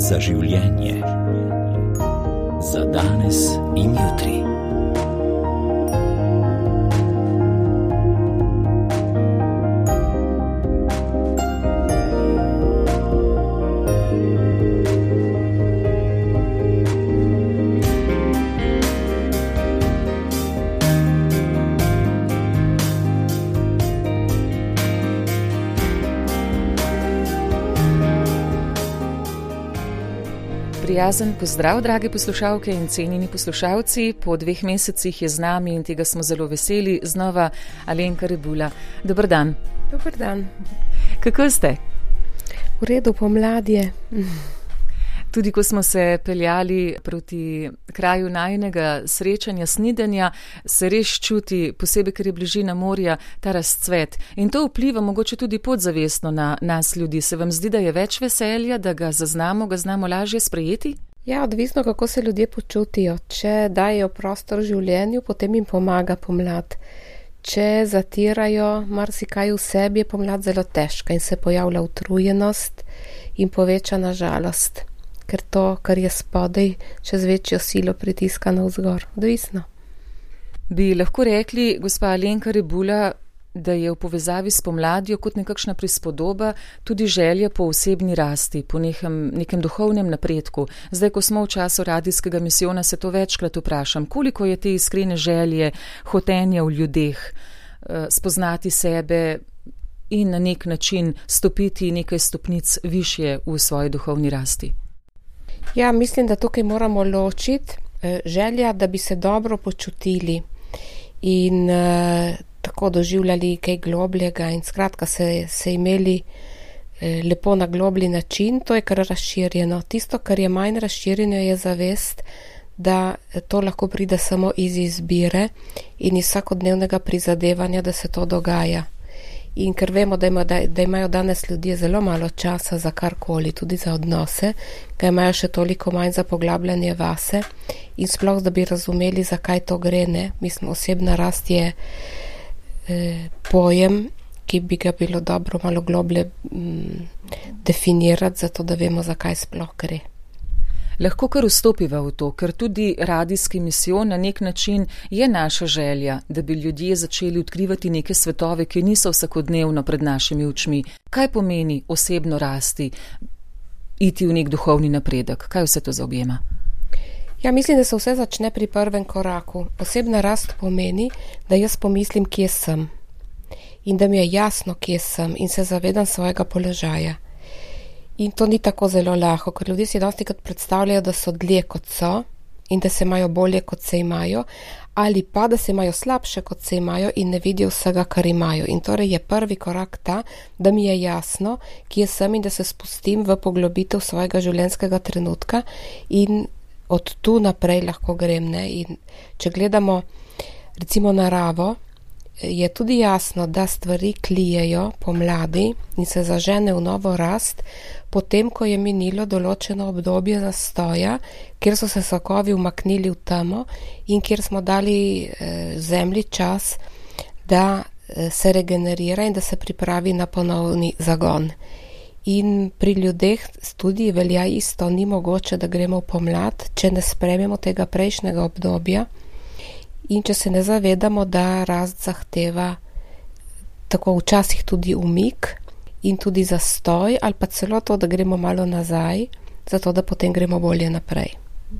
za življenje. Za danes in jutri. Prijazen pozdrav, drage poslušalke in cenjeni poslušalci. Po 2 mesecih je z nami in tega smo zelo veseli znova Alenka Rebula. Dober dan. Dober dan. Kako ste? V redu, pomladje. Tudi ko smo se peljali proti kraju najinega srečanja, snidenja, se res čuti, posebej, ker je bližina morja, ta razcvet. In to vpliva mogoče tudi podzavestno na nas ljudi. Se vam zdi, da je več veselja, da ga znamo lažje sprejeti? Ja, odvisno, kako se ljudje počutijo. Če dajo prostor življenju, potem jim pomaga pomlad. Če zatirajo marsikaj v sebi, je pomlad zelo težka in se pojavlja utrujenost in povečana žalost. Ker to, kar je spodaj, čez večjo silo pritiska navzgor. Odvisno. Bi lahko rekli, gospa Alenka Rebula, da je v povezavi s pomladjo kot nekakšna prispodoba tudi želja po osebni rasti, po nekem duhovnem napredku. Zdaj, ko smo v času radijskega misijona, se to večkrat vprašam, koliko je te iskrene želje, hotenja v ljudeh, spoznati sebe in na nek način stopiti nekaj stopnic višje v svoji duhovni rasti. Ja, mislim, da tukaj moramo ločiti želja, da bi se dobro počutili in tako doživljali kaj globljega in skratka se imeli lepo na globlji način, to je kar razširjeno. Tisto, kar je manj razširjeno, je zavest, da to lahko pride samo iz izbire in iz vsakodnevnega prizadevanja, da se to dogaja. In ker vemo, da imajo danes ljudje zelo malo časa za karkoli, tudi za odnose, ga imajo še toliko manj za poglabljanje vase in sploh, da bi razumeli, zakaj to gre, ne. Mislim, osebna rast je pojem, ki bi ga bilo dobro malo globlje definirati, zato da vemo, zakaj sploh gre. Lahko kar vstopiva v to, ker tudi radijski misijon na nek način je naša želja, da bi ljudje začeli odkrivati neke svetove, ki niso vsakodnevno pred našimi očmi. Kaj pomeni osebno rasti, iti v nek duhovni napredek? Kaj vse to zaobjema? Ja, mislim, da se vse začne pri prvem koraku. Osebna rast pomeni, da jaz pomislim, kje sem in da mi je jasno, kje sem in se zavedam svojega položaja. In to ni tako zelo lahko, ker ljudje si dostikrat predstavljajo, da so dlje kot so in da se imajo bolje, kot se imajo, ali pa da se imajo slabše, kot se imajo in ne vidijo vsega, kar imajo. In torej je prvi korak ta, da mi je jasno, kje sem in da se spustim v poglobitev svojega življenjskega trenutka in od tu naprej lahko grem, ne. In če gledamo recimo naravo, je tudi jasno, da stvari klijejo pomladi in se zažene v novo rast, potem, ko je minilo določeno obdobje zastoja, kjer so se sokovi umaknili v temo in kjer smo dali zemlji čas, da se regenerira in da se pripravi na ponovni zagon. In pri ljudeh tudi velja isto, ni mogoče, da gremo v pomlad, če ne sprejmemo tega prejšnjega obdobja in če se ne zavedamo, da rast zahteva tako včasih tudi umik in tudi zastoj ali pa celo to, da gremo malo nazaj, zato da potem gremo bolje naprej.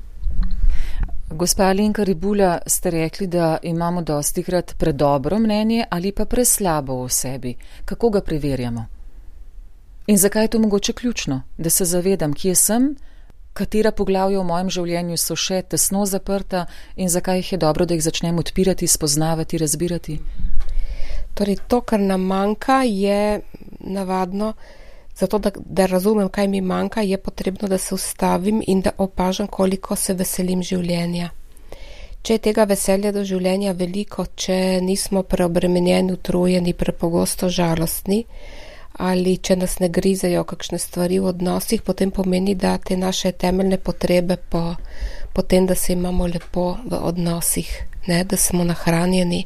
Gospa Alenka Rebula, ste rekli, da imamo dostikrat predobro mnenje ali pa preslabo o sebi. Kako ga preverjamo? In zakaj je to mogoče ključno? Da se zavedam, kje sem, katera poglavja v mojem življenju so še tesno zaprta in zakaj jih je dobro, da jih začnem odpirati, spoznavati, razbirati? Torej, to, kar nam manjka, je navadno, zato da razumem, kaj mi manjka, je potrebno, da se ustavim in da opažam, koliko se veselim življenja. Če je tega veselja do življenja veliko, če nismo preobremenjeni, utrujeni, prepogosto žalostni, ali če nas ne grizejo kakšne stvari v odnosih, potem pomeni, da te naše temeljne potrebe po tem, da se imamo lepo v odnosih, ne, da smo nahranjeni,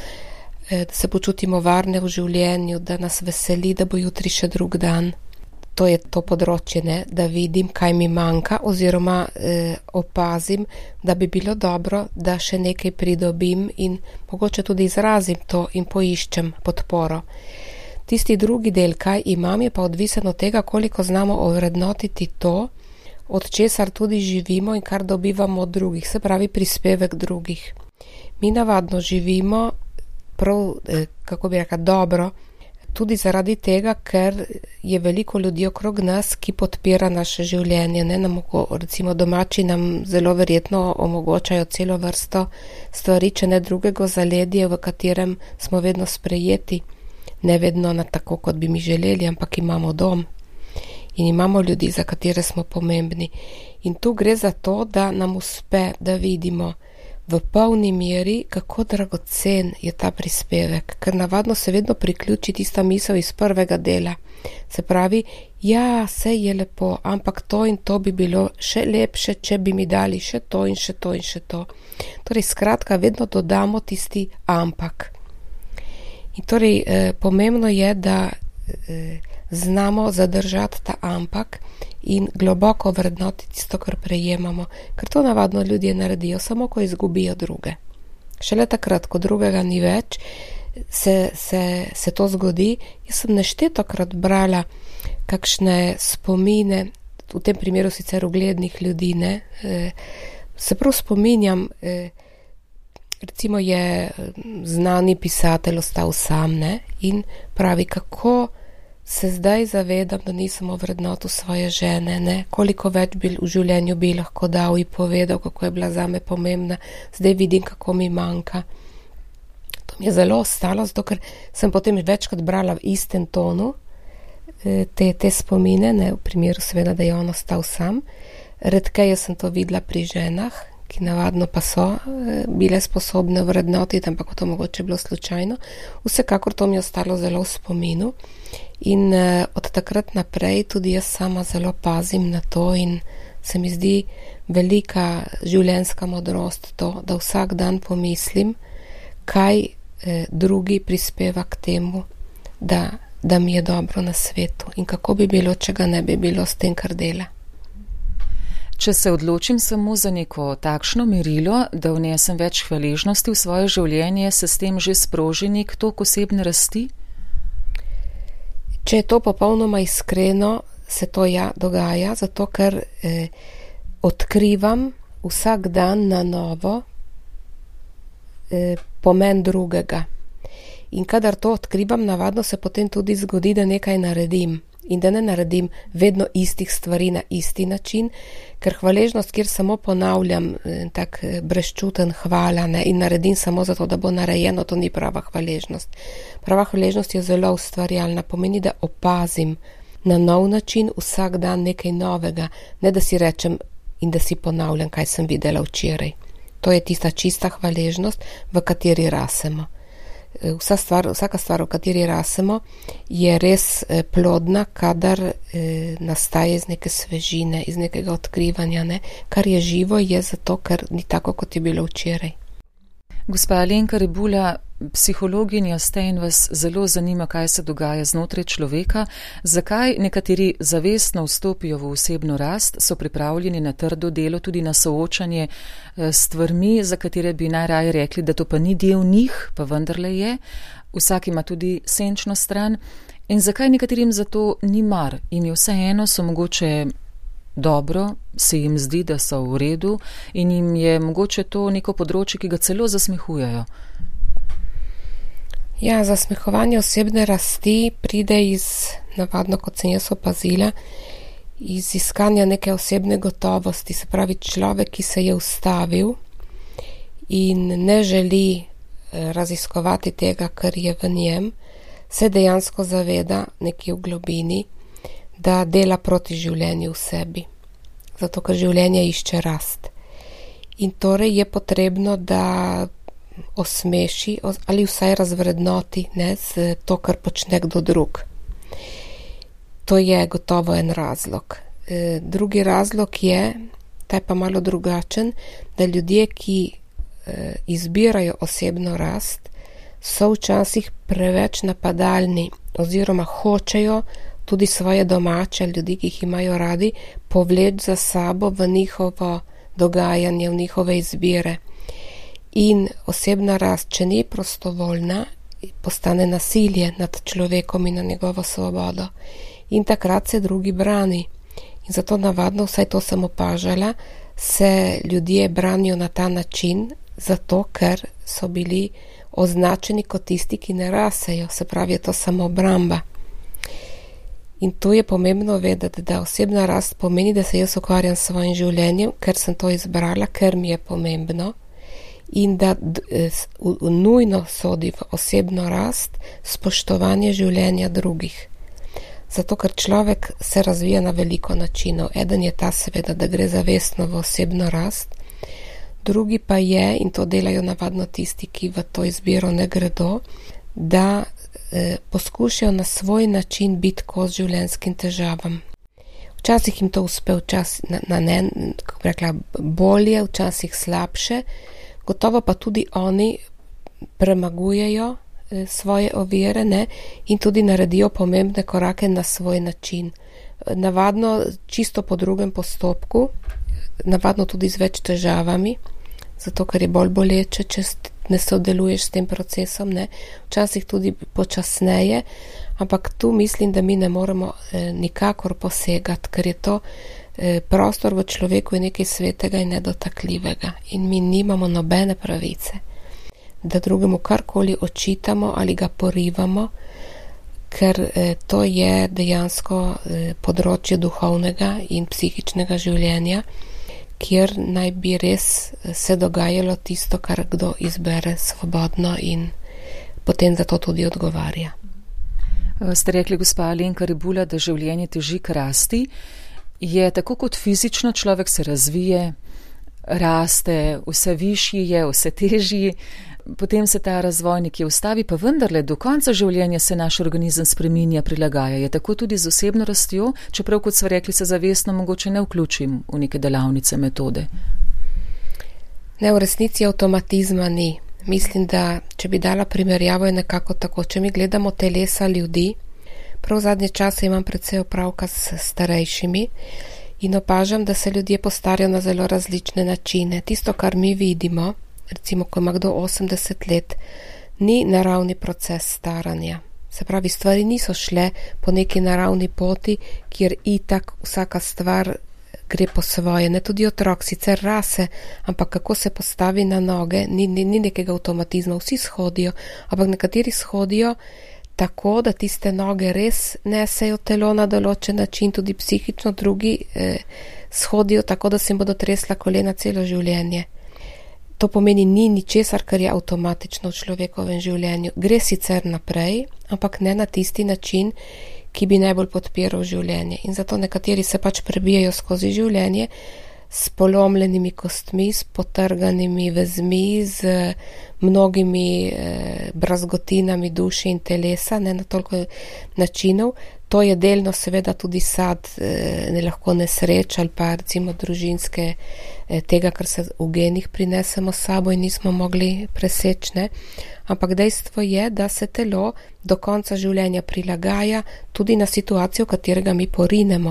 da se počutimo varne v življenju, da nas veseli, da bo jutri še drug dan. to je to področje, ne, da vidim, kaj mi manjka, oziroma opazim, da bi bilo dobro, da še nekaj pridobim in mogoče tudi izrazim to in poiščem podporo. Tisti drugi del, kaj imam, je pa odvisen od tega, koliko znamo ovrednotiti to, od česar tudi živimo in kar dobivamo od drugih, se pravi prispevek drugih. Mi navadno živimo prav, kako bi rekla, dobro, tudi zaradi tega, ker je veliko ljudi okrog nas, ki podpira naše življenje. Ne? Recimo domači nam zelo verjetno omogočajo celo vrsto stvari, če ne drugega zaledje, v katerem smo vedno sprejeti. Ne vedno na tako, kot bi mi želeli, ampak imamo dom in imamo ljudi, za katere smo pomembni. In tu gre za to, da nam uspe, da vidimo v polni meri, kako dragocen je ta prispevek, ker navadno se vedno priključi tista misel iz prvega dela. Se pravi, ja, vse je lepo, ampak to in to bi bilo še lepše, če bi mi dali še to in še to in še to. Torej, skratka, vedno dodamo tisti ampak. In torej, pomembno je, da znamo zadržati ta ampak in globoko vrednotiti tisto, kar prejemamo, ker to navadno ljudje naredijo, samo ko izgubijo druge. Šele takrat, ko drugega ni več, se to zgodi. Jaz sem neštetokrat brala kakšne spomine, v tem primeru sicer uglednih ljudi, ne, se prav spominjam, recimo je znani pisatelj ostal sam, ne, in pravi, kako se zdaj zavedam, da nisem ovrednotil svoje žene, ne, koliko več bi v življenju bi lahko dal in povedal, kako je bila zame pomembna, zdaj vidim, kako mi manjka. To mi je zelo ostalo, zato ker sem potem večkrat brala v istem tonu te spomine, ne, v primeru seveda, da je on ostal sam. Redkeje sem to videla pri ženah, ki navadno pa so bile sposobne vrednotiti, ampak to mogoče bilo slučajno. Vsekakor to mi je ostalo zelo v spominu in od takrat naprej tudi jaz sama zelo pazim na to in se mi zdi velika življenjska modrost to, da vsak dan pomislim, kaj drugi prispeva k temu, da mi je dobro na svetu in kako bi bilo, če ga ne bi bilo s tem, kar dela. Če se odločim samo za neko takšno merilo, da vnesem več hvaležnosti v svoje življenje, se s tem že sproži nek tok osebne rasti? Če je to popolnoma iskreno, se to dogaja, zato ker odkrivam vsak dan na novo pomen drugega. In kadar to odkrivam, navadno se potem tudi zgodi, da nekaj naredim. In da ne naredim vedno istih stvari na isti način, ker hvaležnost, kjer samo ponavljam tak brezčuten hvala, ne, in naredim samo zato, da bo narejeno, to ni prava hvaležnost. Prava hvaležnost je zelo ustvarjalna, pomeni, da opazim na nov način vsak dan nekaj novega, ne da si rečem in da si ponavljam, kaj sem videla včeraj. To je tista čista hvaležnost, v kateri rasemo. Vsaka stvar, v kateri rasemo, je res plodna, kadar nastaje iz neke svežine, iz nekega odkrivanja, ne? Kar je živo, je zato, ker ni tako, kot je bilo včeraj. Gospa Alenka Rebula, psihologinja ste in vas zelo zanima, kaj se dogaja znotraj človeka, zakaj nekateri zavestno vstopijo v osebno rast, so pripravljeni na trdo delo, tudi na soočanje s stvarmi, za katere bi najraje rekli, da to pa ni del njih, pa vendarle je, vsak ima tudi senčno stran, in zakaj nekaterim za to ni mar, jim je vseeno, so mogoče dobro, se jim zdi, da so v redu in jim je mogoče to neko področje, ki ga celo zasmehujejo. Ja, zasmehovanje osebne rasti pride iz, navadno, kot sem jaz opazila, iz iskanja neke osebne gotovosti, se pravi človek, ki se je ustavil in ne želi raziskovati tega, kar je v njem, se dejansko zaveda nekje v globini, da dela proti življenju v sebi, zato ker življenje išče rast. In torej je potrebno, da osmeši ali vsaj razvrednoti, ne, to, kar počne kdo drug. To je gotovo en razlog. Drugi razlog je, ta je pa malo drugačen, da ljudje, ki izbirajo osebno rast, so včasih preveč napadalni oziroma hočejo tudi svoje domače, ljudi, ki jih imajo radi, povleči za sabo v njihovo dogajanje, v njihove izbire. In osebna rast, če ni prostovoljna, postane nasilje nad človekom in na njegovo svobodo. In takrat se drugi brani. In zato navadno, vsaj to sem opažala, se ljudje branijo na ta način, zato ker so bili označeni kot tisti, ki ne rasejo, se pravi, je to samo obramba. In tu je pomembno vedeti, da osebna rast pomeni, da se jaz ukvarjam s svojim življenjem, ker sem to izbrala, ker mi je pomembno, in da nujno sodi v osebno rast spoštovanje življenja drugih. Zato, ker človek se razvija na veliko načinov. Eden je ta seveda, da gre zavestno v osebno rast, drugi pa je, in to delajo navadno tisti, ki v to izbiro ne gredo, da poskušajo na svoj način biti kos življenjskim težavam. Včasih jim to uspe, bolje, včasih slabše, gotovo pa tudi oni premagujejo svoje ovire, ne, in tudi naredijo pomembne korake na svoj način. Navadno čisto po drugem postopku, navadno tudi z več težavami, zato ker je bolj boleče, če ne sodeluješ s tem procesom, ne, včasih tudi počasneje, ampak tu mislim, da mi ne moremo nikakor posegati, ker je to prostor v človeku je nekaj svetega in nedotakljivega in mi nimamo nobene pravice, da drugemu karkoli očitamo ali ga porivamo, ker to je dejansko področje duhovnega in psihičnega življenja, kjer naj bi res se dogajalo tisto, kar kdo izbere svobodno in potem za to tudi odgovarja. Ste rekli, gospa Alenka Rebula, da življenje teži k rasti. Je tako kot fizično, človek se razvije, raste, vse višji je, vse težji, potem se ta razvoj nekje ustavi, pa vendarle do konca življenja se naš organizem spreminja, prilagaja. Je tako tudi z osebno rastjo, čeprav, kot so rekli, se zavestno mogoče ne vključim v neke delavnice, metode? Ne, v resnici avtomatizma ni. Mislim, da če bi dala primerjavo, je nekako tako. Če mi gledamo telesa ljudi, prav zadnje čase imam precej opravka s starejšimi in opažam, da se ljudje postarajo na zelo različne načine. Tisto, kar mi vidimo, recimo, ko ima kdo 80 let, ni naravni proces staranja. Se pravi, stvari niso šle po neki naravni poti, kjer itak vsaka stvar gre po svoje. Ne, tudi otrok sicer rase, ampak kako se postavi na noge, ni nekega avtomatizma. Vsi shodijo, ampak nekateri shodijo tako, da tiste noge res nesejo telo na določen način, tudi psihično, drugi shodijo tako, da se jim bodo tresla kolena celo življenje. To pomeni, ni ničesar, kar je avtomatično v človekovem življenju. Gre sicer naprej, ampak ne na tisti način, ki bi najbolj podpiral življenje. In zato nekateri se pač prebijajo skozi življenje s polomljenimi kostmi, s potrganimi vezmi, z mnogimi brazgotinami duše in telesa, ne na toliko načinov. To je delno seveda tudi sad lahko nesreč ali pa recimo družinske tega, kar se v genih prinesemo s sabo in nismo mogli preseči, ne. Ampak dejstvo je, da se telo do konca življenja prilagaja tudi na situacijo, v katerega mi porinemo.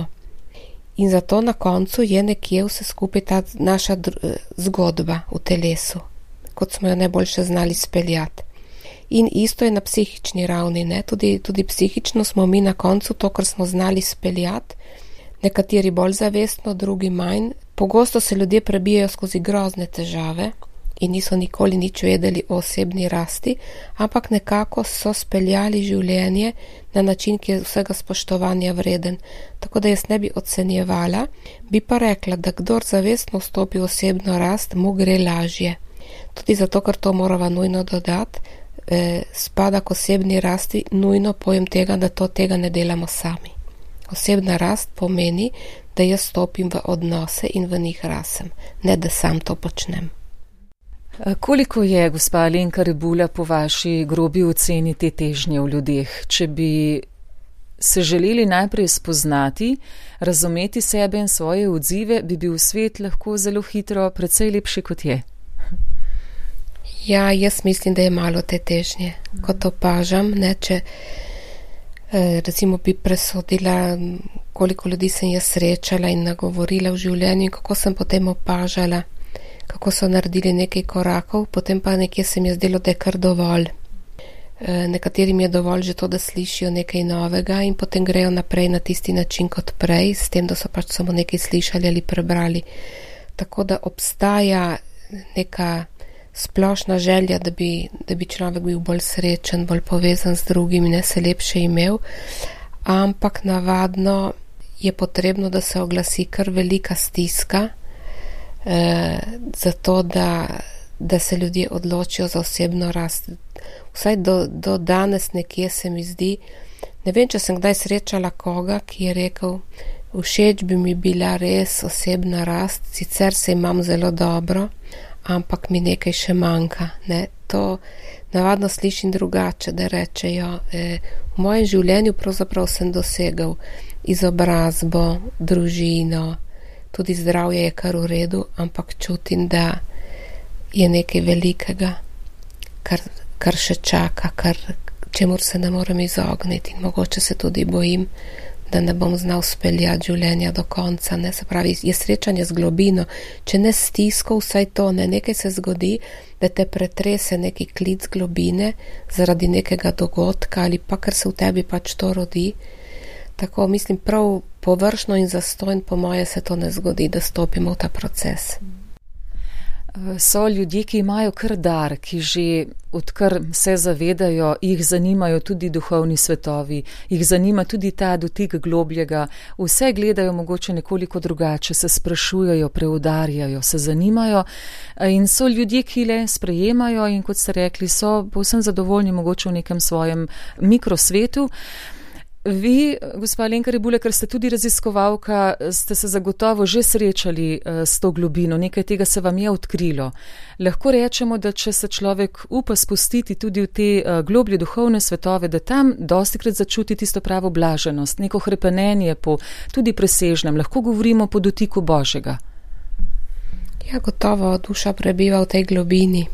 In zato na koncu je nekje vse skupaj ta naša zgodba v telesu, kot smo jo najboljše znali speljati. In isto je na psihični ravni, ne? Tudi psihično smo mi na koncu to, kar smo znali speljati, nekateri bolj zavestno, drugi manj. Pogosto se ljudje prebijajo skozi grozne težave in niso nikoli nič vedeli o osebni rasti, ampak nekako so speljali življenje na način, ki je vsega spoštovanja vreden. Tako da jaz ne bi ocenjevala, bi pa rekla, da kdor zavestno vstopi v osebno rast, mu gre lažje. Tudi zato, ker to morava nujno dodati, spada k osebni rasti nujno pojem tega, da tega ne delamo sami. Osebna rast pomeni, da jaz stopim v odnose in v njih rasem, ne da sam to počnem. Koliko je, gospa Alenka Rebula, po vaši grobi oceni te težnje v ljudeh? Če bi se želeli najprej spoznati, razumeti sebe in svoje odzive, bi bil svet lahko zelo hitro precej lepši, kot je. Ja, jaz mislim, da je malo te težnje. Kot opažam, ne, če Recimo bi presodila, koliko ljudi sem jaz srečala in nagovorila v življenju in kako sem potem opažala, kako so naredili nekaj korakov, potem pa nekje se mi je zdelo, da je kar dovolj. Nekaterim je dovolj že to, da slišijo nekaj novega in potem grejo naprej na tisti način kot prej, s tem, da so pač samo nekaj slišali ali prebrali. Tako da obstaja neka splošna želja, da bi človek bil bolj srečen, bolj povezan z drugimi, ne se lepše imel, ampak navadno je potrebno, da se oglasi kar velika stiska, zato da se ljudje odločijo za osebno rast. Vsaj do danes nekje se mi zdi, ne vem, če sem kdaj srečala koga, ki je rekel, všeč bi mi bila res osebna rast, sicer se imam zelo dobro, ampak mi nekaj še manjka. Ne? To navadno slišim drugače, da rečejo, v mojem življenju pravzaprav sem dosegel izobrazbo, družino, tudi zdravje je kar v redu, ampak čutim, da je nekaj velikega, kar še čaka, čemur se ne morem izogniti in mogoče se tudi bojim, da ne bom znal speljati življenja do konca. Ne? Se pravi, je srečanje z globino, če ne stisko, vsaj to, ne, nekaj se zgodi, da te pretrese neki klic globine zaradi nekega dogodka ali pa ker se v tebi pač to rodi. Tako mislim, prav površno in zastojn po moje se to ne zgodi, da stopimo v ta proces. So ljudje, ki imajo kar dar, ki že odkar se zavedajo, jih zanimajo tudi duhovni svetovi, jih zanima tudi ta dotik globljega, vse gledajo mogoče nekoliko drugače, se sprašujejo, preudarjajo, se zanimajo in so ljudje, ki le sprejemajo in kot ste rekli, so povsem zadovoljni mogoče v nekem svojem mikrosvetu. Vi, gospa Alenka Rebule, ker ste tudi raziskovalka, ste se zagotovo že srečali s to globino, nekaj tega se vam je odkrilo. Lahko rečemo, da če se človek upa spustiti tudi v te globlje duhovne svetove, da tam dostikrat začuti tisto pravo blaženost, neko hrepenenje po tudi presežnem, lahko govorimo po dotiku Božjega. Ja, gotovo, duša prebiva v tej globini.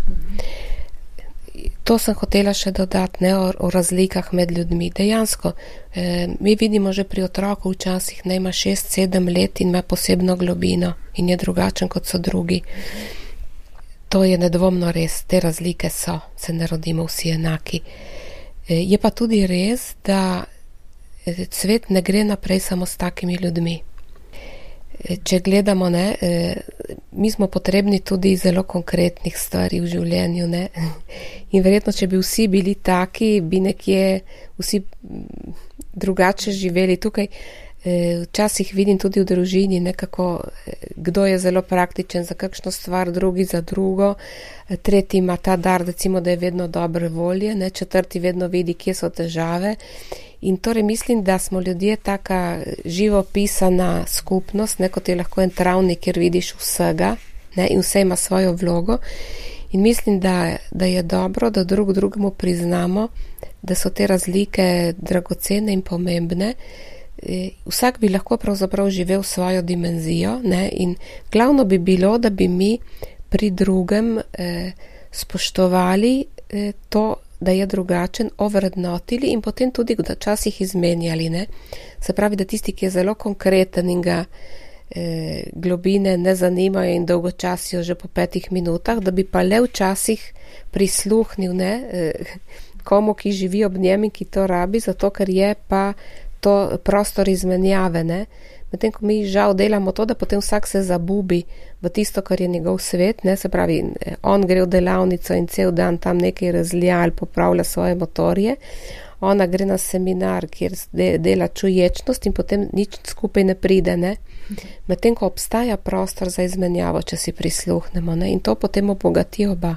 To sem hotela še dodati, ne, o razlikah med ljudmi. Dejansko, mi vidimo že pri otroku včasih, ne, ima 6-7 let in ima posebno globino in je drugačen kot so drugi. To je nedvomno res, te razlike so, se ne rodimo vsi enaki. Je pa tudi res, da svet ne gre naprej samo s takimi ljudmi. Če gledamo, ne, mi smo potrebni tudi zelo konkretnih stvari v življenju, ne, in verjetno, če bi vsi bili taki, bi nekje vsi drugače živeli. Tukaj včasih vidim tudi v družini, nekako, kdo je zelo praktičen za kakšno stvar, drugi za drugo, tretji ima ta dar, recimo, da je vedno dobre volje, ne, četrti vedno vidi, kje so težave. In torej mislim, da smo ljudje taka živopisana skupnost, ne, kot je lahko en travnik, kjer vidiš vsega, ne, in vse ima svojo vlogo. In mislim, da je dobro, da drugemu priznamo, da so te razlike dragocene in pomembne. Vsak bi lahko pravzaprav živel svojo dimenzijo, ne, in glavno bi bilo, da bi mi pri drugem spoštovali to, da je drugačen, ovrednotili in potem tudi včasih izmenjali. Ne? Se pravi, da tisti, ki je zelo konkreten in ga globine ne zanimajo in dolgočasijo že po 5 minutah, da bi pa le včasih prisluhnil, ne, komu, ki živi ob njem in ki to rabi, zato ker je pa to prostor izmenjave. Ne? Medtem, ko mi žal delamo to, da potem vsak se zabubi v tisto, kar je njegov svet, ne, se pravi, on gre v delavnico in cel dan tam nekaj razlija ali popravlja svoje motorje, ona gre na seminar, kjer dela čuječnost in potem nič skupaj ne pride, ne. Medtem, ko obstaja prostor za izmenjavo, če si prisluhnemo, ne, in to potem obogati oba.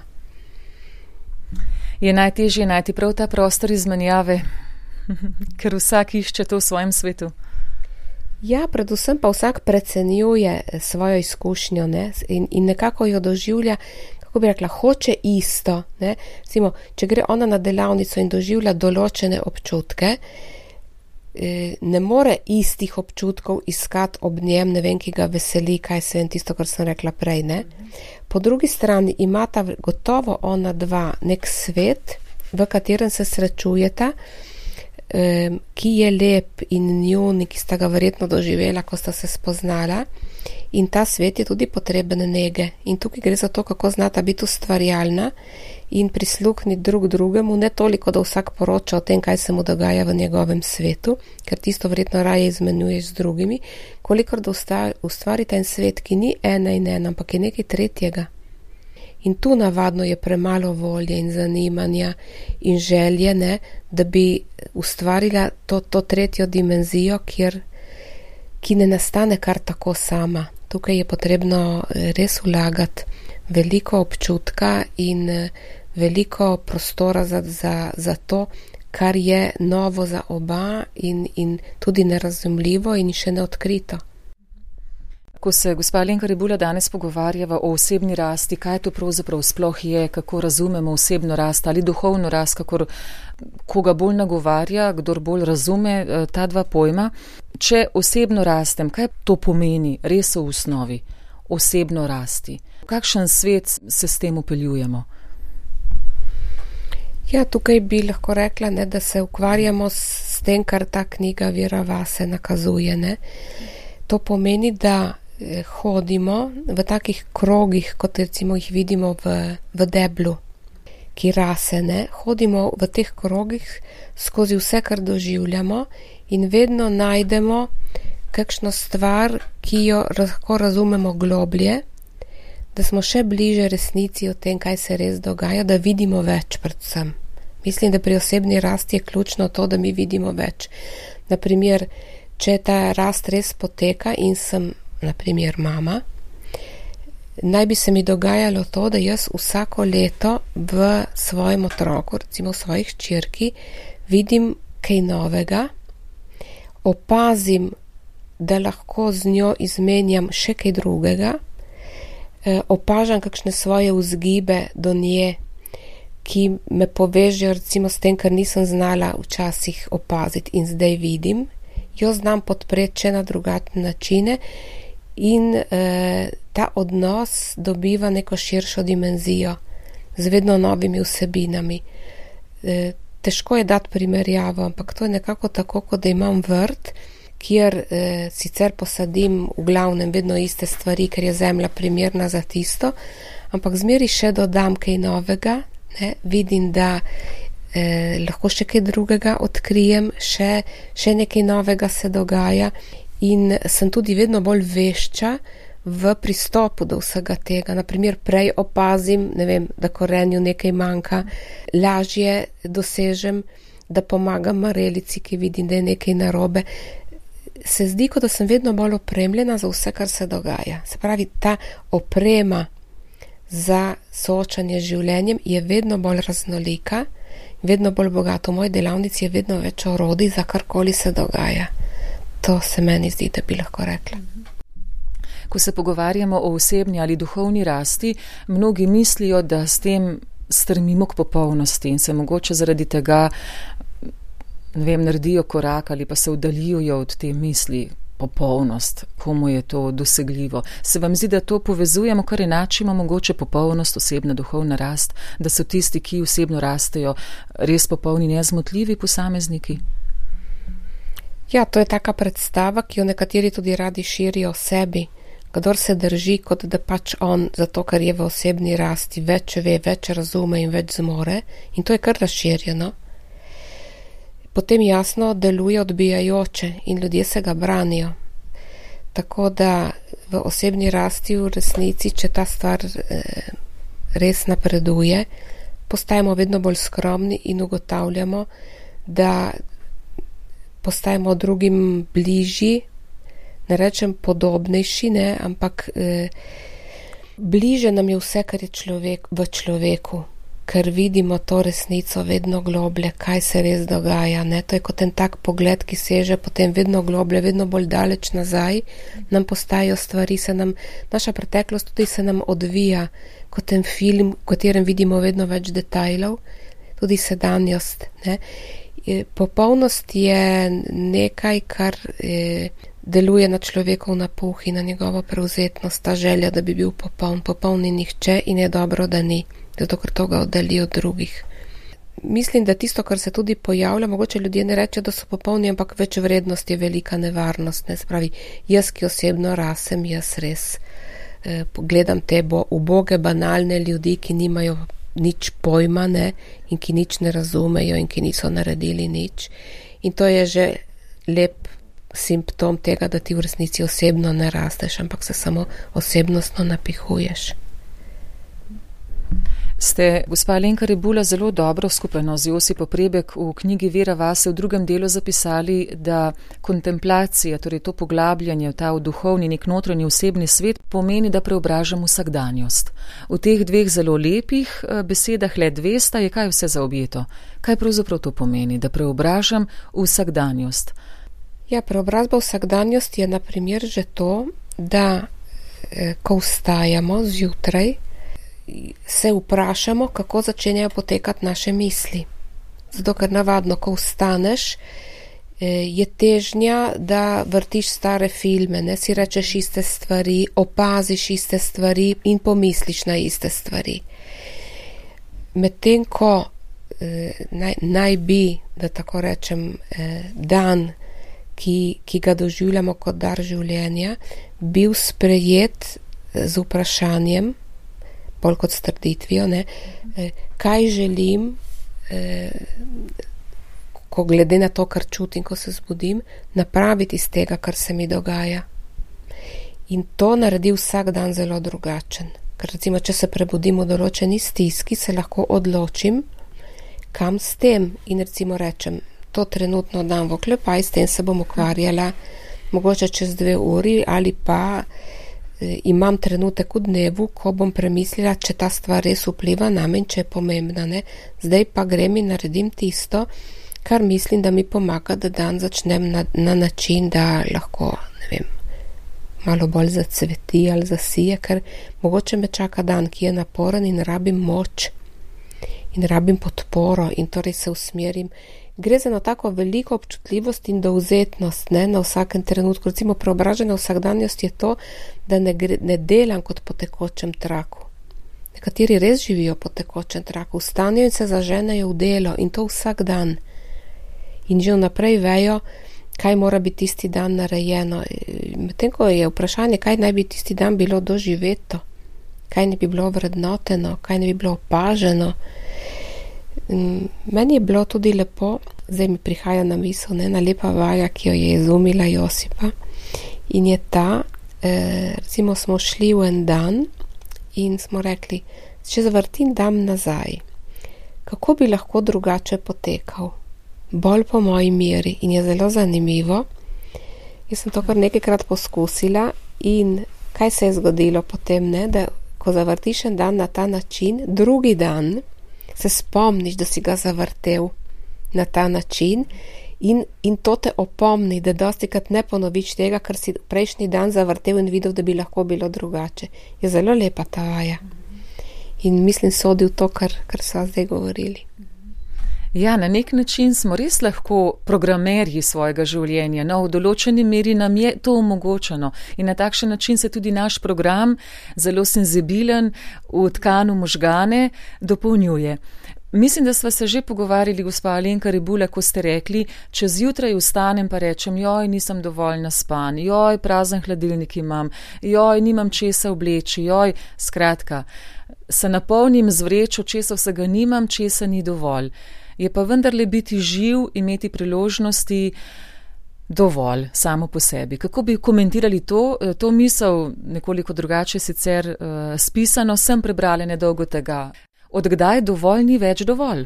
Je najtežje najti prav ta prostor izmenjave, ker vsak išče to v svojem svetu. Ja, predvsem pa vsak precenjuje svojo izkušnjo, ne, in nekako jo doživlja, kako bi rekla, hoče isto. Ne. Recimo, če gre ona na delavnico in doživlja določene občutke, ne more istih občutkov iskati ob njem, ne vem, ki ga veseli, kaj se vem, tisto, kar sem rekla prej. Ne. Po drugi strani imata gotovo ona dva nek svet, v katerem se srečujeta, ki je lep in njun, ki sta ga verjetno doživela, ko sta se spoznala. In ta svet je tudi potreben nege. In tukaj gre za to, kako znata biti ustvarjalna in prisluhniti drug drugemu, ne toliko, da vsak poroča o tem, kaj se mu dogaja v njegovem svetu, ker tisto verjetno raje izmenjuješ z drugimi, kolikor da ustvarite en svet, ki ni ena in ena, ampak je nekaj tretjega. In tu navadno je premalo volje in zanimanja in želje, ne, da bi ustvarila to tretjo dimenzijo, ki ne nastane kar tako sama. Tukaj je potrebno res vlagati veliko občutka in veliko prostora za to, kar je novo za oba in tudi nerazumljivo in še neodkrito. Ko se gospa Alenka Rebula danes pogovarjava o osebni rasti, kaj to pravzaprav sploh je, kako razumemo osebno rast ali duhovno rast, koga bolj nagovarja, kdor bolj razume ta dva pojma. Če osebno rastem, kaj to pomeni res v osnovi, osebno rasti? Kakšen svet se s tem upeljujemo? Ja, tukaj bi lahko rekla, ne, da se ukvarjamo s tem, kar ta knjiga Vera Vase nakazuje. Ne. To pomeni, da hodimo v takih krogih, kot recimo jih vidimo v deblu, ki rase, ne. Hodimo v teh krogih skozi vse, kar doživljamo in vedno najdemo kakšno stvar, ki jo lahko razumemo globlje, da smo še bliže resnici o tem, kaj se res dogaja, da vidimo več predvsem. Mislim, da pri osebni rasti je ključno to, da mi vidimo več. Naprimer, če ta rast res poteka in sem, naprimer, mama, naj bi se mi dogajalo to, da jaz vsako leto v svojem otroku, recimo v svojih hčerki, vidim kaj novega, opazim, da lahko z njo izmenjam še kaj drugega, opažam kakšne svoje vzgibe do nje, ki me povežejo recimo s tem, kar nisem znala včasih opaziti in zdaj vidim, jo znam podpreti še na drugačne načine in ta odnos dobiva neko širšo dimenzijo z vedno novimi vsebinami. Težko je dati primerjavo, ampak to je nekako tako, kot da imam vrt, kjer sicer posadim v glavnem vedno iste stvari, ker je zemlja primerna za tisto, ampak zmeri še dodam kaj novega, ne, vidim, da lahko še kaj drugega odkrijem, še nekaj novega se dogaja in sem tudi vedno bolj vešča v pristopu do vsega tega. Naprimer, prej opazim, ne vem, da korenju nekaj manjka, lažje dosežem, da pomagam marelici, ki vidim, da je nekaj narobe. Se zdi, kot da sem vedno bolj opremljena za vse, kar se dogaja. Se pravi, ta oprema za soočanje z življenjem je vedno bolj raznolika, vedno bolj bogata. V moji delavnici je vedno več orodij za karkoli se dogaja. To se meni zdi, da bi lahko rekla. Ko se pogovarjamo o osebni ali duhovni rasti, mnogi mislijo, da s tem strmimo k popolnosti in se mogoče zaradi tega, ne vem, naredijo korak ali pa se oddaljujo od te misli, popolnost, komu je to dosegljivo. Se vam zdi, da to povezujemo, kar enačimo mogoče popolnost, osebna duhovna rast, da so tisti, ki osebno rastejo, res popolni, nezmotljivi posamezniki? Ja, to je taka predstava, ki jo nekateri tudi radi širijo o sebi. Kdor se drži, kot da pač on, zato ker je v osebni rasti, več ve, več razume in več zmore, in to je kar razširjeno, potem jasno deluje odbijajoče in ljudje se ga branijo. Tako da v osebni rasti v resnici, če ta stvar res napreduje, postajamo vedno bolj skromni in ugotavljamo, da postajamo drugim bližji, ne rečem podobnejši, ne, ampak bliže nam je vse, kar je v človeku, ker vidimo to resnico vedno globlje, kaj se res dogaja. Ne? To je kot en tak pogled, ki seže potem vedno globlje, vedno bolj daleč nazaj, nam postajajo stvari, naša preteklost tudi se nam odvija kot en film, v katerem vidimo vedno več detajlov, tudi sedanjost. Ne? Popolnost je nekaj, kar deluje na človekov napuh in na njegovo prevzetnost, ta želja, da bi bil popoln. Popoln ni nihče in je dobro, da ni, zato ker to ga oddali od drugih. mislim, da tisto, kar se tudi pojavlja, mogoče ljudje ne rečejo, da so popolni, ampak več vrednost je velika nevarnost. Ne? Spravi, jaz, ki osebno rasem, jaz res gledam te uboge, banalne ljudi, ki nimajo nič pojma, ne? In ki nič ne razumejo in ki niso naredili nič. In to je že lep simptom tega, da ti v resnici osebno ne rasteš, ampak se samo osebnostno napihuješ. Ste, gospa Alenka Rebula, zelo dobro skupaj z Josipo Prebek v knjigi Vera vase v drugem delu zapisali, da kontemplacija, torej to poglabljanje v ta duhovni nek notranji osebni svet, pomeni, da preobražam vsakdanjost. V teh dveh zelo lepih besedah le dve sta, je kaj vse zaobjeto. Kaj pravzaprav to pomeni, da preobražam vsakdanjost? Ja, preobrazba vsakdanjosti je na primer že to, da ko vstajamo zjutraj, se vprašamo, kako začenjajo potekati naše misli. Zato, ker navadno, ko vstaneš, je težnja, da vrtiš stare filme, ne? Si rečeš iste stvari, opaziš iste stvari in pomisliš na iste stvari. Medtem ko naj bi, da tako rečem, dan, ki ga doživljamo kot dar življenja, bil sprejet z vprašanjem, bolj kot s trditvijo, ne, kaj želim, ko glede na to, kar čutim, ko se zbudim, napraviti iz tega, kar se mi dogaja. In to naredi vsak dan zelo drugačen. Ker recimo, če se prebudim v določeni stiski, se lahko odločim, kam s tem, in recimo rečem, to trenutno dam v oklepaj, s tem se bom ukvarjala mogoče čez 2 uri, ali pa imam trenutek v dnevu, ko bom premislila, če ta stvar res vpliva name in če je pomembna. Ne? Zdaj pa grem in naredim tisto, kar mislim, da mi pomaga, da dan začnem na način, da lahko, ne vem, malo bolj zacveti ali zasije, ker mogoče me čaka dan, ki je naporen in rabim moč in rabim podporo in torej se usmerim. Gre za eno tako veliko občutljivost in dovzetnost, ne, na vsakem trenutku. Recimo preobražena vsakdanjost je to, da ne delam kot po tekočem traku. Nekateri res živijo po tekočem traku, vstanejo in se zaženejo v delo in to vsak dan. In že vnaprej vejo, kaj mora biti tisti dan narejeno. Medtem ko je vprašanje, kaj naj bi tisti dan bilo doživeto, kaj ne bi bilo vrednoteno, kaj ne bi bilo opaženo. Meni je bilo tudi lepo, zdaj mi prihaja na misel, ena lepa vaja, ki jo je izumila Josipa, in je ta, recimo smo šli v en dan in smo rekli, če zavrtim dan nazaj, kako bi lahko drugače potekal, bolj po moji meri, in je zelo zanimivo. Jaz sem to kar nekajkrat poskusila in kaj se je zgodilo potem, ne, da ko zavrtiš en dan na ta način, drugi dan se spomniš, da si ga zavrtel na ta način in to te opomni, da dostikrat ne ponoviš tega, kar si prejšnji dan zavrtel in videl, da bi lahko bilo drugače. Je zelo lepa ta vaja. In mislim, sodi v to, kar so zdaj govorili. Ja, na nek način smo res lahko programerji svojega življenja. No, v določeni meri nam je to omogočeno in na takšen način se tudi naš program, zelo senzibilen, vtkan v možgane, dopolnjuje. Mislim, da sva se že pogovarjali, gospa Alenka Rebula, ko ste rekli, če zjutraj vstanem pa rečem, joj, nisem dovolj naspan, joj, prazen hladilnik imam, joj, nimam česa obleči, joj, skratka, se napolnim z vrečo, česa vsega nimam, česa ni dovolj. Je pa vendarle biti živ, imeti priložnosti dovolj samo po sebi. Kako bi komentirali to misel, nekoliko drugače sicer spisano, sem prebrala nedolgo tega. Od kdaj dovolj ni več dovolj?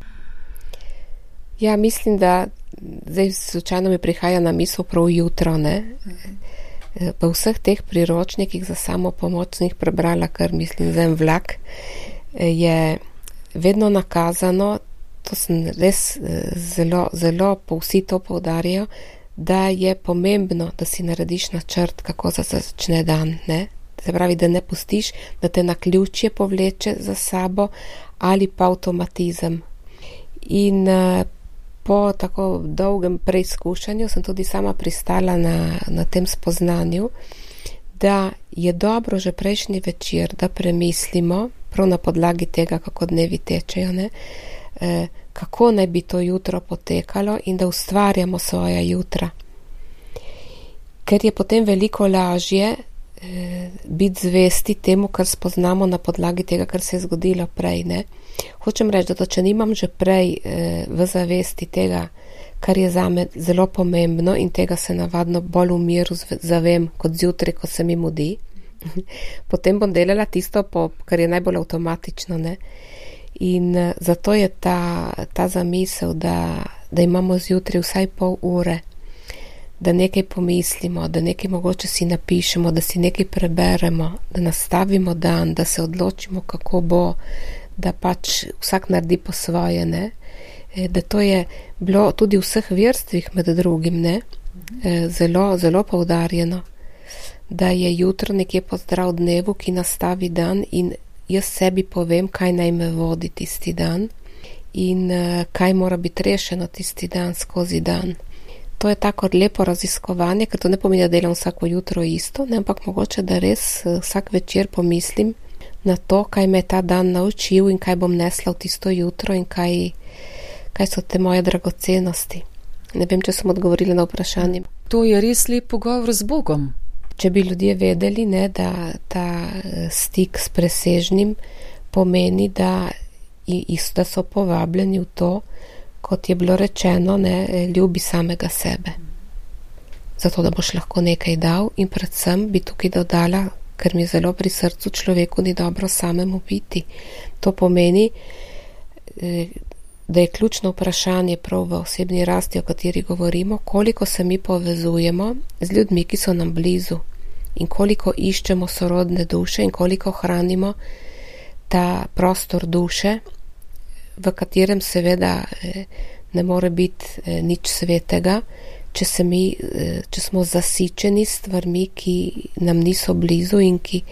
Ja, mislim, da zdaj slučajno mi prihaja na misel prav jutro, ne? V vseh teh priročnikih za samo pomoč sem jih prebrala, kar mislim za en vlak, je vedno nakazano, to sem res zelo vsi to poudarjajo, da je pomembno, da si narediš načrt, kako se začne dan, ne? Se pravi, da ne pustiš, da te naključje povleče za sabo ali pa avtomatizem. In po tako dolgem preizkušanju sem tudi sama pristala na tem spoznanju, da je dobro že prejšnji večer, da premislimo, prav na podlagi tega, kako dnevi tečejo, ne? kako naj bi to jutro potekalo in da ustvarjamo svoja jutra. Ker je potem veliko lažje biti zvesti temu, kar spoznamo na podlagi tega, kar se je zgodilo prej. Ne? Hočem reči, da če nimam že prej v zavesti tega, kar je zame zelo pomembno in tega se navadno bolj v miru zavem kot zjutraj, ko se mi mudi, potem bom delala tisto, kar je najbolj avtomatično. Ne? In zato je ta zamisel, da imamo zjutraj vsaj pol ure, da nekaj pomislimo, da nekaj mogoče si napišemo, da si nekaj preberemo, da nastavimo dan, da se odločimo, kako bo, da pač vsak naredi po svoje, ne? Da to je bilo tudi v vseh verstvih med drugim, ne? Zelo, zelo poudarjeno, da je jutro nekje pozdrav dnevu, ki nastavi dan in jaz sebi povem, kaj naj me vodi tisti dan in kaj mora biti rešeno tisti dan skozi dan. To je tako lepo raziskovanje, ker to ne pomeni, da delam vsako jutro isto, ne, ampak mogoče, da res vsak večer pomislim na to, kaj me je ta dan naučil in kaj bom nesla v tisto jutro in kaj so te moje dragocenosti. Ne vem, če sem odgovorila na vprašanje. To je res lep pogovor z Bogom. Če bi ljudje vedeli, ne, da ta stik s presežnim pomeni, da so povabljeni v to, kot je bilo rečeno, ne, ljubi samega sebe. Zato, da boš lahko nekaj dal in predvsem bi tukaj dodala, ker mi je zelo pri srcu, človeku ni dobro samemu biti. To pomeni, da je ključno vprašanje prav v osebni rasti, o kateri govorimo, koliko se mi povezujemo z ljudmi, ki so nam blizu in koliko iščemo sorodne duše in koliko hranimo ta prostor duše, v katerem seveda ne more biti nič svetega, če smo zasičeni s stvarmi, ki nam niso blizu in ki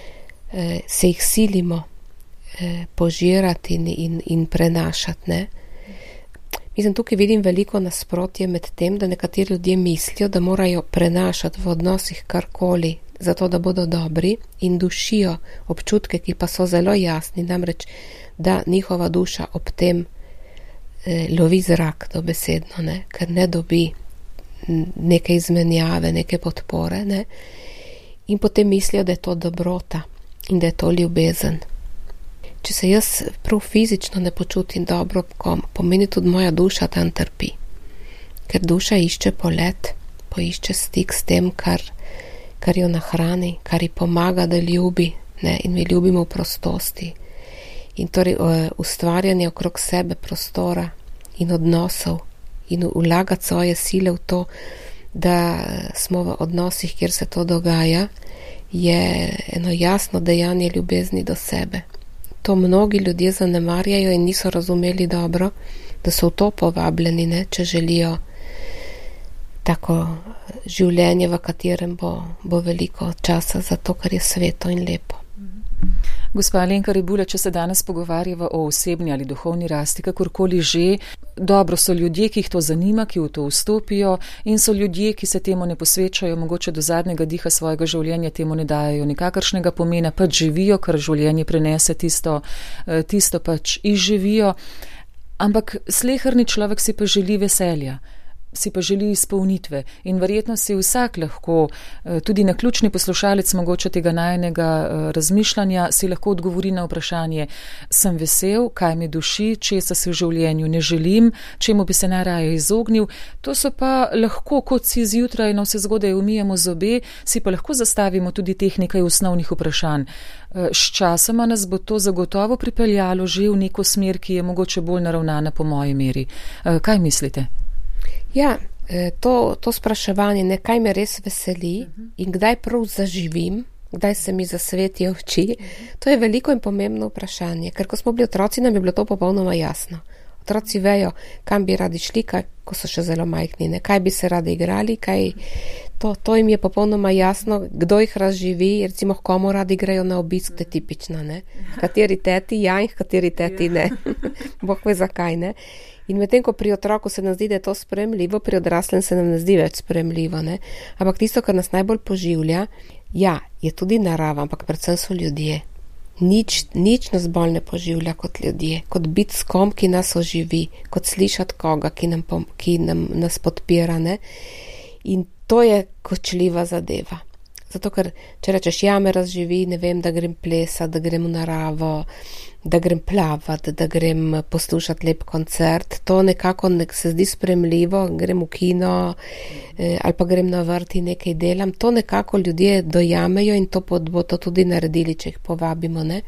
se jih silimo požirati in prenašati. Ne? Mislim, tukaj vidim veliko nasprotje med tem, da nekateri ljudje mislijo, da morajo prenašati v odnosih karkoli, zato da bodo dobri in dušijo občutke, ki pa so zelo jasni, namreč, da njihova duša ob tem lovi zrak dobesedno, ne? Ker ne dobi neke izmenjave, neke podpore, ne? In potem mislijo, da je to dobrota in da je to ljubezen. Če se jaz prav fizično ne počutim dobro, pomeni tudi moja duša tam trpi. Ker duša išče polet, poišče stik s tem, kar jo nahrani, kar ji pomaga, da ljubi, ne? In mi ljubimo v prostosti. In torej ustvarjanje okrog sebe prostora in odnosov in vlagati svoje sile v to, da smo v odnosih, kjer se to dogaja, je eno jasno dejanje ljubezni do sebe. To mnogi ljudje zanemarjajo in niso razumeli dobro, da so v to povabljeni, ne, če želijo tako življenje, v katerem bo veliko časa za to, kar je sveto in lepo. Gospa Alenka Rebula, če se danes pogovarjava o osebni ali duhovni rasti, kakorkoli že, dobro so ljudje, ki jih to zanima, ki v to vstopijo in so ljudje, ki se temu ne posvečajo, mogoče do zadnjega diha svojega življenja temu ne dajo nikakršnega pomena, pač živijo, kar življenje prenese, tisto pač izživijo. Ampak sleherni človek si pa želi veselja, si pa želi izpolnitve in verjetno si vsak lahko, tudi naključni poslušalec mogoče tega najinega razmišljanja, si lahko odgovori na vprašanje, sem vesel, kaj me duši, česa si v življenju ne želim, čemu bi se najraje izognil. To so pa lahko, kot si zjutraj na vse zgodaj umijemo zobe, si pa lahko zastavimo tudi teh nekaj osnovnih vprašanj. S časoma nas bo to zagotovo pripeljalo že v neko smer, ki je mogoče bolj naravnana po moji meri. Kaj mislite? Ja, to spraševanje, ne, kaj me res veseli in kdaj prav zaživim, kdaj se mi zasvetijo oči, to je veliko in pomembno vprašanje, ker ko smo bili otroci, nam je bilo to popolnoma jasno. Otroci vejo, kam bi radi šli, ko so še zelo majhni, ne, kaj bi se radi igrali, to jim je popolnoma jasno, kdo jih razživi, recimo, komu radi grejo na obisk, to je tipično, ne. Kateri teti ja in kateri teti ne. Bog ve zakaj, ne. In medtem, ko pri otroku se nam zdi, da je to sprejemljivo, pri odraslem se nam ne zdi več sprejemljivo, ne. Ampak tisto, kar nas najbolj poživlja, ja, je tudi narava, ampak predvsem so ljudje. Nič nas bolj ne poživlja kot ljudje, kot biti s kom, ki nas oživi, kot slišati koga, ki nas podpira, ne? In to je kočljiva zadeva. Zato, ker če rečeš, ja, me razživi, ne vem, da grem plesati, da grem v naravo, da grem plavati, da grem poslušati lep koncert, to nekako se zdi spremljivo, grem v kino ali pa grem na vrt in nekaj delam, to nekako ljudje dojamejo in to bo to tudi naredili, če jih povabimo, ne.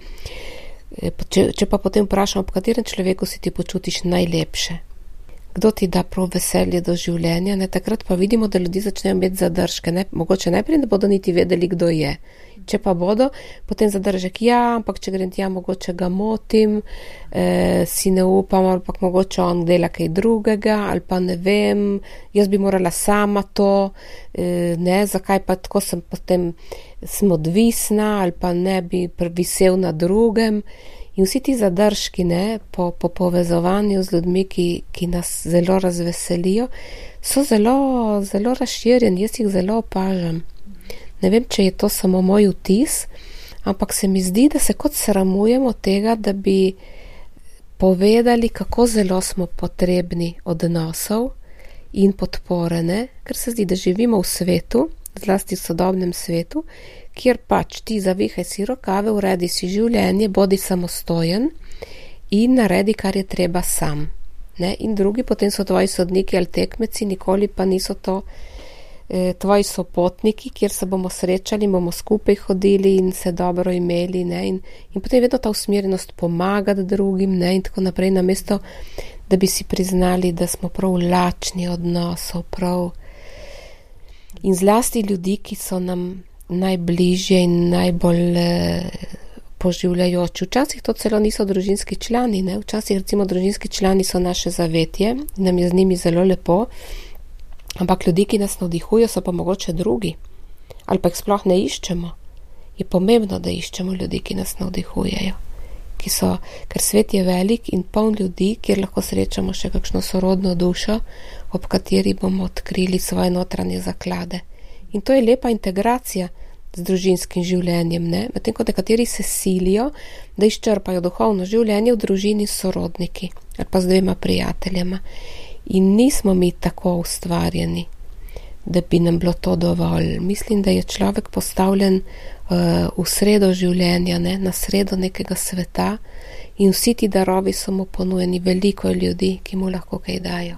Če pa potem vprašamo, po katerem človeku si ti počutiš najlepše, kdo ti da prav veselje do življenja, ne, takrat pa vidimo, da ljudje začnejo imeti zadržke, ne, mogoče najprej ne bodo niti vedeli, kdo je. Če pa bodo, potem zadržek, ja, ampak če grem tja, mogoče ga motim, si ne upam, ali pa mogoče on dela kaj drugega, ali pa ne vem, jaz bi morala sama to, ne, zakaj pa tako sem odvisna, ali pa ne bi visel na drugem. In vsi ti zadržki, ne, po povezovanju z ljudmi, ki nas zelo razveselijo, so zelo, zelo razširjeni, jaz jih zelo opažam. Ne vem, če je to samo moj vtis, ampak se mi zdi, da se kot sramujemo tega, da bi povedali, kako zelo smo potrebni odnosov in podpore, ne, ker se zdi, da živimo v svetu, zlasti v sodobnem svetu, kjer pač ti zavihaj si rokave, uredi si življenje, bodi samostojen in naredi, kar je treba sam. Ne? In drugi potem so tvoji sodniki ali tekmeci, nikoli pa niso to tvoji sopotniki, kjer se bomo srečali, bomo skupaj hodili in se dobro imeli. Ne? In potem je vedno ta usmerjenost pomagati drugim, ne? In tako naprej, namesto, da bi si priznali, da smo prav lačni odnosov, prav. In zlasti ljudi, ki so nam najbližje in najbolj poživljajoči. Včasih to celo niso družinski člani, ne? Včasih recimo družinski člani so naše zavetje, nam je z njimi zelo lepo, ampak ljudi, ki nas navdihujo, so pa mogoče drugi. Ali pa jih sploh ne iščemo. Je pomembno, da iščemo ljudi, ki nas navdihujejo. Ker svet je velik in poln ljudi, kjer lahko srečamo še kakšno sorodno dušo, ob kateri bomo odkrili svoje notranje zaklade. In to je lepa integracija z družinskim življenjem, ne? Medtem ko nekateri se silijo, da izčrpajo duhovno življenje v družini s sorodniki ali pa z 2 prijateljema. In nismo mi tako ustvarjeni, da bi nam bilo to dovolj. Mislim, da je človek postavljen v sredo življenja, ne? Na sredo nekega sveta in vsi ti darovi so mu ponujeni, veliko ljudi, ki mu lahko kaj dajo.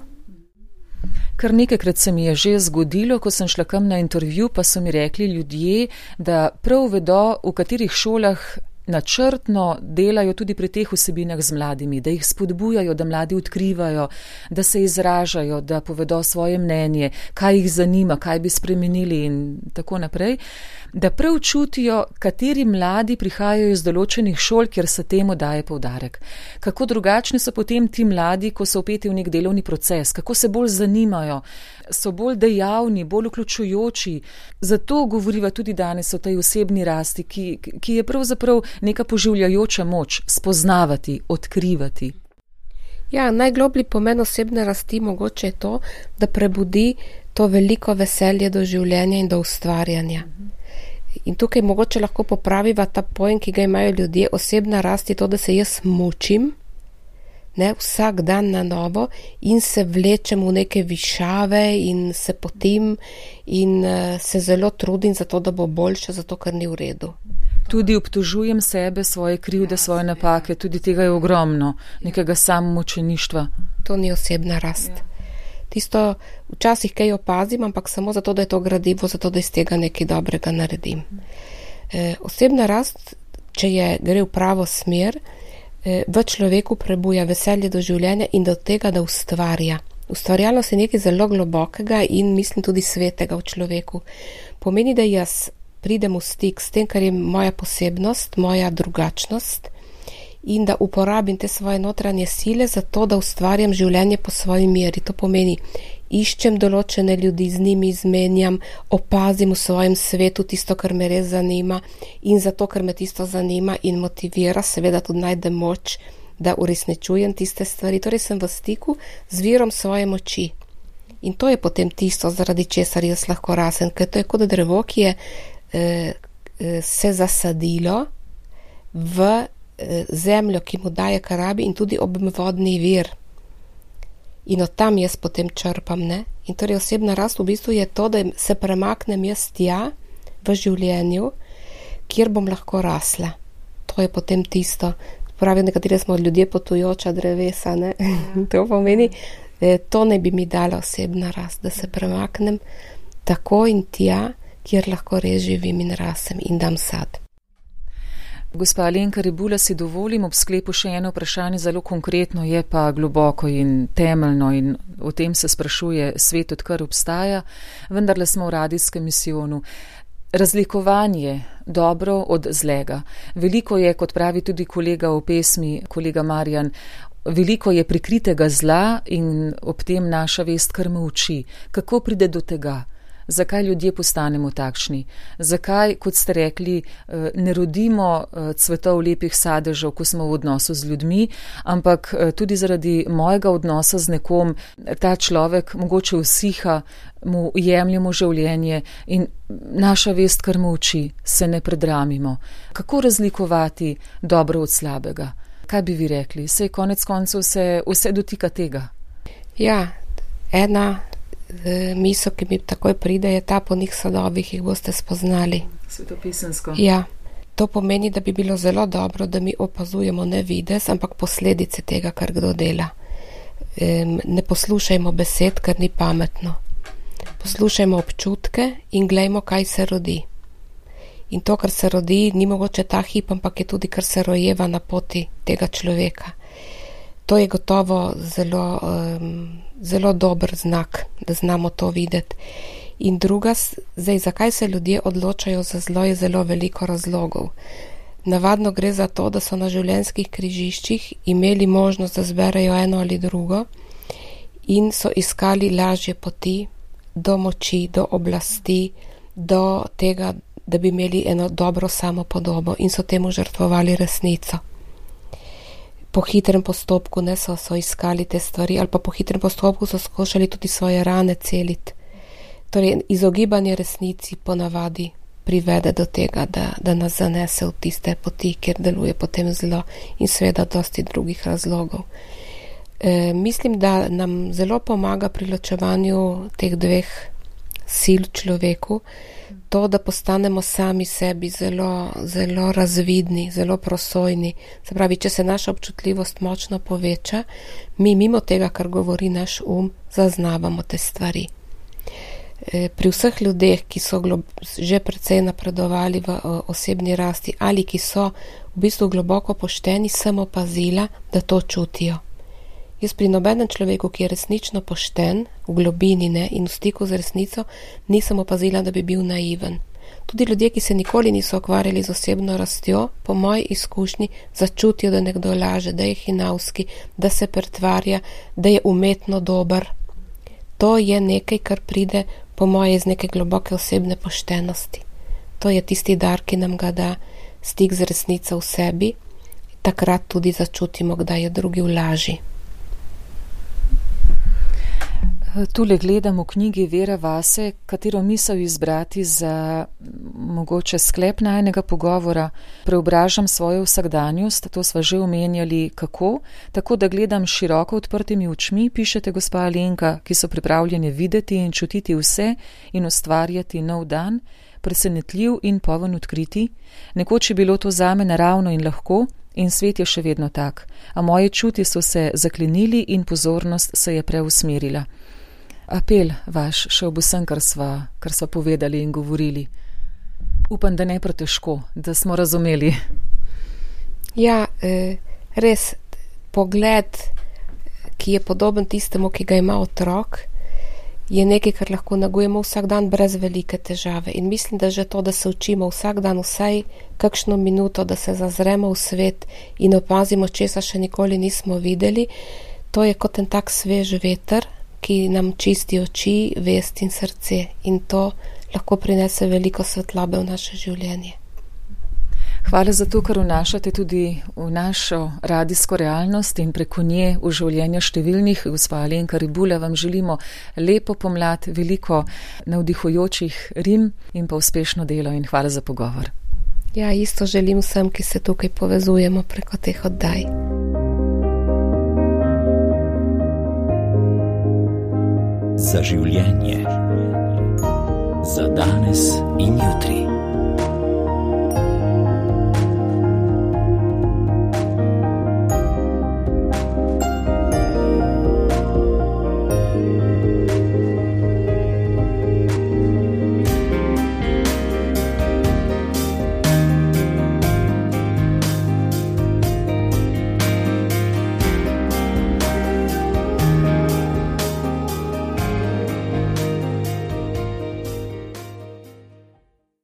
Kar nekajkrat se mi je že zgodilo, ko sem šla kam na intervju, pa so mi rekli ljudje, da prav vedo, v katerih šolah načrtno delajo tudi pri teh vsebinah z mladimi, da jih spodbujajo, da mladi odkrivajo, da se izražajo, da povedo svoje mnenje, kaj jih zanima, kaj bi spremenili in tako naprej, da prav čutijo, kateri mladi prihajajo iz določenih šol, kjer se temu daje poudarek. Kako drugačni so potem ti mladi, ko so vpeti v nek delovni proces, kako se bolj zanimajo, so bolj dejavni, bolj vključujoči. Zato govoriva tudi danes o tej osebni rasti, ki je pravzaprav neka poživljajoča moč, spoznavati, odkrivati. Ja, najgloblji pomen osebne rasti mogoče je to, da prebudi to veliko veselje do življenja in do ustvarjanja. In tukaj mogoče lahko popraviva ta pojem, ki ga imajo ljudje. Osebna rast je to, da se jaz mučim, ne, vsak dan na novo in se vlečem v neke višave in se potim in se zelo trudim za to, da bo boljše, zato ker ni v redu. Tudi obtožujem sebe, svoje krivde, svoje napake, tudi tega je ogromno, nekega samomučeništva. To ni osebna rast. Tisto včasih kaj opazim, ampak samo zato, da je to gradivo, zato, da iz tega nekaj dobrega naredim. Osebna rast, če gre v pravo smer, v človeku prebuja veselje do življenja in do tega, da ustvarja. Ustvarjalnost je nekaj zelo globokega in mislim tudi svetega v človeku. Pomeni, da jaz pridem v stik s tem, kar je moja posebnost, moja drugačnost in da uporabim te svoje notranje sile za to, da ustvarjam življenje po svoji meri. To pomeni, iščem določene ljudi, z njimi izmenjam, opazim v svojem svetu tisto, kar me res zanima in zato, ker me tisto zanima in motivira, seveda tudi najdem moč, da uresničujem tiste stvari. Torej sem v stiku z virom svoje moči. In to je potem tisto, zaradi česar jaz lahko rasem, ker to je kot drevo, ki je se zasadilo v zemljo, ki mu daje, kar rabi, in tudi ob vodni vir. In od tam jaz potem črpam, ne? In torej osebna rast v bistvu je to, da se premaknem jaz tja v življenju, kjer bom lahko rasla. To je potem tisto. Pravijo, nekateri smo ljudje potujoča drevesa, ne? To pomeni, to ne bi mi dala osebna rast, da se premaknem tako in tja, kjer lahko res živim in rasem in dam sad. Gospa Alenka Rebula, si dovolim ob sklepu še eno vprašanje, zelo konkretno, je pa globoko in temeljno in o tem se sprašuje svet, odkar obstaja, vendarle smo v radijskem misijonu. Razlikovanje dobro od zlega. Veliko je, kot pravi tudi kolega v pesmi, kolega Marjan, veliko je prikritega zla in ob tem naša vest krma uči. Kako pride do tega? Zakaj ljudje postanemo takšni? Zakaj, kot ste rekli, ne rodimo cvetov lepih sadežev, ko smo v odnosu z ljudmi, ampak tudi zaradi mojega odnosa z nekom ta človek mogoče usiha, mu jemljemo življenje in naša vest krma uči, se ne predramimo. Kako razlikovati dobro od slabega? Kaj bi vi rekli? Saj konec koncev se vse dotika tega. Ja, ena misel, ki mi takoj pride, je ta: po njih sadovih jih boste spoznali. Svetopisemsko. Ja, to pomeni, da bi bilo zelo dobro, da mi opazujemo ne videz, ampak posledice tega, kar kdo dela. Ne poslušajmo besed, ker ni pametno. Poslušajmo občutke in glejmo, kaj se rodi. In to, kar se rodi, ni mogoče ta hip, ampak je tudi, kar se rojeva na poti tega človeka. To je gotovo zelo dober znak, da znamo to videti. In druga, zdaj, zakaj se ljudje odločajo za zlo, je zelo veliko razlogov. Navadno gre za to, da so na življenjskih križiščih imeli možnost, da zberejo eno ali drugo in so iskali lažje poti do moči, do oblasti, do tega, da bi imeli eno dobro samopodobo in so temu žrtvovali resnico. Po hitrem postopku so iskali te stvari, ali pa po hitrem postopku so skušali tudi svoje rane celiti. Torej, izogibanje resnici ponavadi privede do tega, da nas zanese v tiste poti, kjer deluje potem zlo in seveda dosti drugih razlogov. Mislim, da nam zelo pomaga pri ločevanju teh dveh sil človeku, to, da postanemo sami sebi zelo razvidni, zelo prosojni. Se pravi, če se naša občutljivost močno poveča, mi mimo tega, kar govori naš zaznavamo te stvari. Pri vseh ljudeh, ki so že precej napredovali v osebni rasti ali ki so v bistvu globoko pošteni, sem opazila, da to čutijo. Jaz pri nobenem človeku, ki je resnično pošten, v globini in v stiku z resnico, nisem opazila, da bi bil naiven. Tudi ljudje, ki se nikoli niso ukvarjali z osebno rastjo, po moji izkušnji začutijo, da nekdo laže, da je hinavski, da se pretvarja, da je umetno dober. To je nekaj, kar pride po moje iz neke globoke osebne poštenosti. To je tisti dar, ki nam ga da stik z resnico v sebi. Takrat tudi začutimo, kdaj je drugi v laži. Tule gledam v knjigi Vera vase, katero misel izbrati za mogoče sklep najnega pogovora. Preobražam svojo vsakdanjost, to sva že omenjali kako, tako da gledam široko odprtimi očmi, pišete gospa Alenka, ki so pripravljeni videti in čutiti vse in ustvarjati nov dan, presenetljiv in poln odkriti. Nekoč je bilo to zame naravno in lahko in svet je še vedno tak, a moje čuti so se zaklenili in pozornost se je preusmerila. Apel vaš še ob vsem, kar sva povedali in govorili. Upam, da ne pretežko, da smo razumeli. Ja, res, pogled, ki je podoben tistemu, ki ga ima otrok, je nekaj, kar lahko negujemo vsak dan brez velike težave. In mislim, da že to, da se učimo vsak dan vsaj kakšno minuto, da se zazremo v svet in opazimo, česa še nikoli nismo videli, to je kot en tak svež veter, ki nam čisti oči, vest in srce. In to lahko prinese veliko svetlobe v naše življenje. Hvala za to, kar vnašate tudi v našo radijsko realnost in preko nje v življenja številnih. Gospa Alenka Rebula, vam želimo lepo pomlad, veliko navdihujočih rim in pa uspešno delo in hvala za pogovor. Ja, isto želim vsem, ki se tukaj povezujemo preko teh oddaj. Za življenje. Za danes in jutri.